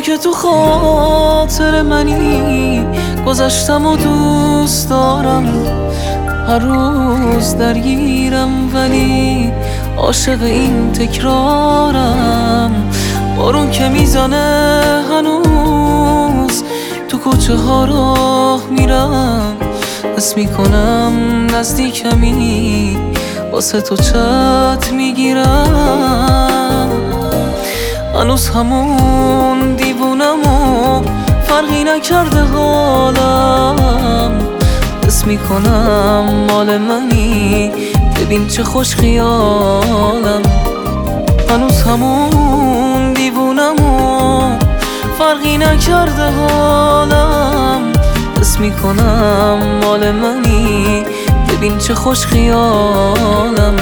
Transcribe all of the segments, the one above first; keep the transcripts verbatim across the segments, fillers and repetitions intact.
که تو خاطر منی، گذشتم و دوست دارم، هر روز درگیرم ولی عاشق این تکرارم. بارون که میزنه هنوز تو کوچه ها راه میرم، حس میکنم نزدیکمی، واسه تو چت میگیرم. هنوز همون دیوونم و فرقی نکرده حالم، حس میکنم مال منی، ببین چه خوش خیالم. هنوز همون دیوونم و فرقی نکرده حالم، حس میکنم مال منی، ببین چه خوش خیالم.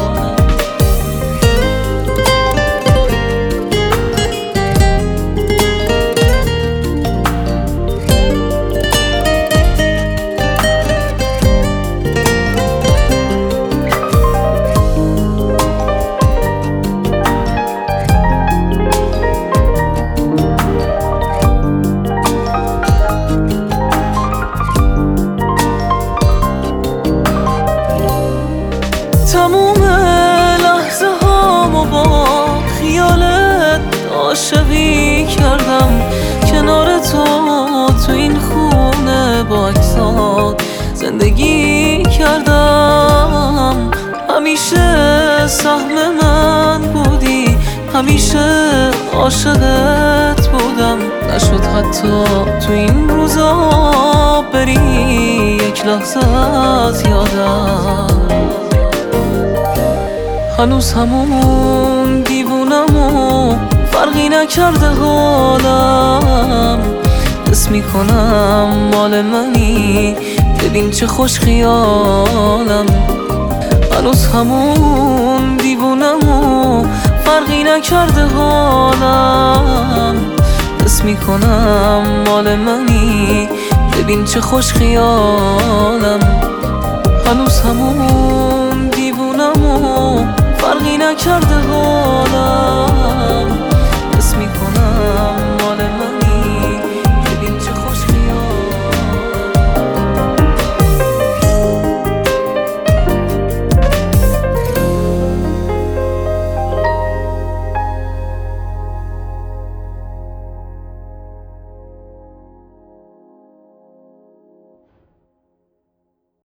تموم لحظه هامو با خیالت عاشقی کردم، کنار تو تو این خونه با عکسات زندگی کردم. همیشه سهم من بودی، همیشه عاشقت بودم، نشد حتی تو این روزا بری یک لحظه از یادم. هنوز همون دیوونم و فرقی نکرده حالم، حس میکنم مال منی، ببین چه خوش خیالم. هنوز همون دیوونم و فرقی نکرده حالم، حس میکنم مال منی، ببین چه خوش خیالم. هنوز همون دیوونم و فرقی نکرده حالم،